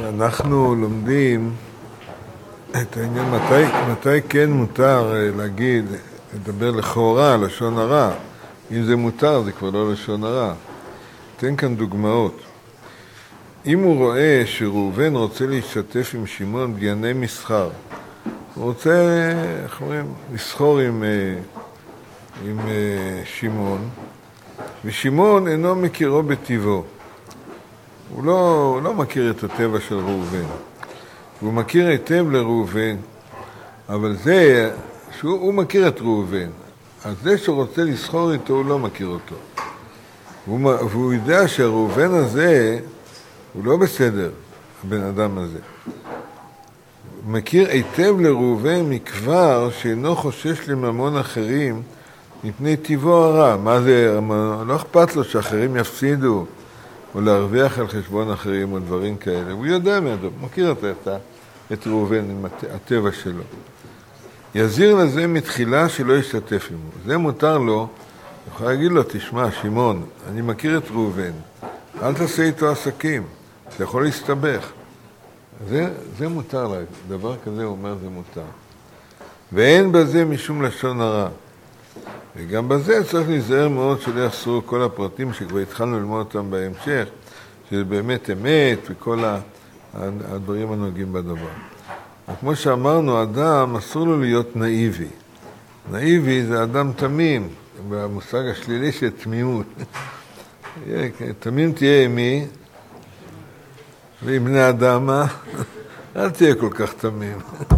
אנחנו לומדים את העניין מתי כן מותר להגיד, לדבר לכאורה, לשון הרע. אם זה מותר זה כבר לא לשון הרע. תן כאן דוגמאות. אם הוא רואה שראובן רוצה להשתתף עם שמעון בענייני מסחר, הוא רוצה, איך אומרים, לסחור עם שמעון, ושמעון אינו מכירו בטבעו. הוא לא מכיר את הטבע של ראובן. הוא מכיר היטב לראובן, אבל זה, שהוא מכיר את ראובן, אז זה שרוצה לסחור איתו הוא לא מכיר אותו. והוא יודע שהראובן הזה הוא לא בסדר, הבן אדם הזה. הוא מכיר היטב לראובן מכבר שאינו חושש לממון אחרים מפני טבעו הרע. מה זה? לא אכפת לו שאחרים יפסידו או להרוויח על חשבון אחרים או דברים כאלה. הוא יודע מהדו, מכיר את ראובן עם הטבע שלו. יזיר לזה מתחילה שלא ישתתף עמו. זה מותר לו, יכול להגיד לו, תשמע, שמעון, אני מכיר את ראובן, אל תעשה איתו עסקים, זה יכול להסתבך. זה מותר לה, דבר כזה הוא אומר זה מותר. ואין בזה משום לשון הרע. וגם בזה צריך להיזהר מאוד שלא יחסרו כל הפרטים שכבר התחלנו ללמוד אותם בהמשך, שזה באמת אמת וכל הדברים הנוגעים בדבר. כמו שאמרנו, אדם אסור לו להיות נאיבי. נאיבי זה אדם תמים, במושג השלילי של תמימות. תמים תהיה עם מי? ועם בני אדם, אל תהיה כל כך תמים.